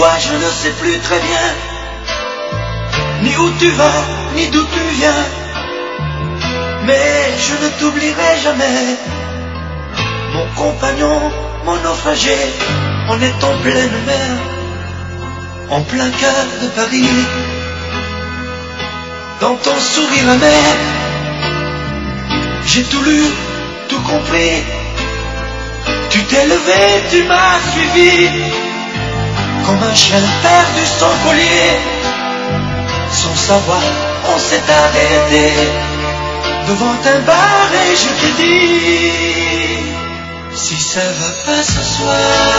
toi je ne sais plus très bien, ni où tu vas, ni d'où tu viens. Mais je ne t'oublierai jamais, mon compagnon, mon naufragé. On est en pleine mer, en plein cœur de Paris. Dans ton sourire amer, j'ai tout lu, tout compris. Tu t'es levé, tu m'as suivi, comme un chien perdu son collier. Sans savoir, on s'est arrêté devant un bar et je t'ai dit: si ça va pas ce soir,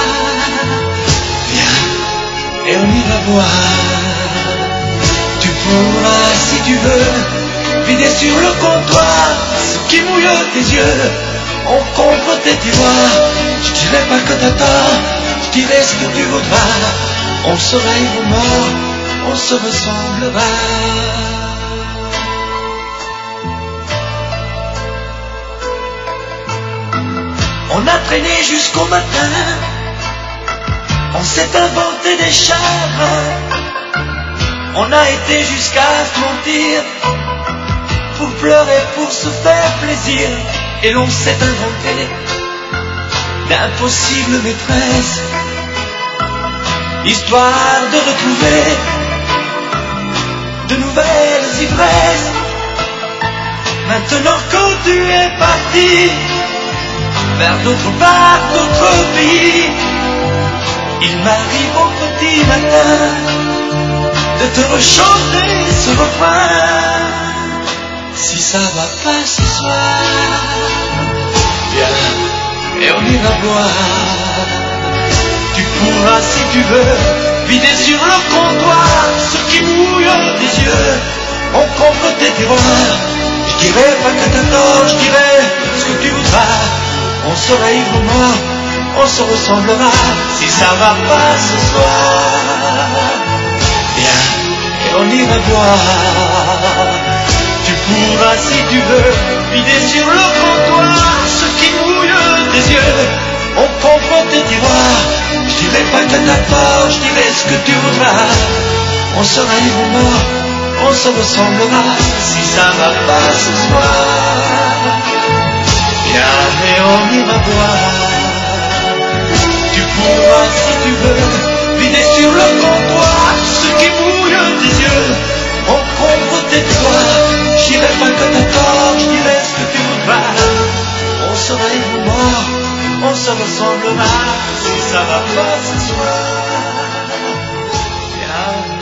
viens et on ira boire. Tu pourras, si tu veux, vider sur le comptoir ce qui mouille tes yeux. On compte tes tiroirs, je dirai pas que t'attends, je dirai ce que tu voudras. On sera ivre mort, on se ressemblera. On a traîné jusqu'au matin, on s'est inventé des chagrins. On a été jusqu'à se mentir, pour pleurer, pour se faire plaisir. Et l'on s'est inventé d'impossibles maîtresses, histoire de retrouver de nouvelles ivresses. Maintenant que tu es parti vers d'autres parts, d'autres pays, il m'arrive au petit matin de te rechanter ce refrain. Si ça va pas ce soir, viens et on ira boire. Tu pourras, si tu veux, vider sur le comptoir ce qui mouille tes yeux. On compte tes tiroirs, je dirai pas que t'attends, je dirai ce que tu voudras. On sera ivre mort, on se ressemblera. Si ça va pas ce soir, viens et on ira boire. Tu pourras, si tu veux, vider sur le comptoir ce qui mouille tes yeux. On comprend tes tiroirs, je dirai pas que t'as tort, je dirai ce que tu voudras. On sera ivre mort, on se ressemblera. Si ça va pas ce soir, viens et on ira boire. Tu pourras, si tu veux, vider sur le comptoir ce qui mouille tes yeux. On comprend tes tiroirs, je dirai pas que t'as tort, je dirai ce que tu voudras. On sera ivre mort, on se ressemblera. Si ça va pas ce soir, viens.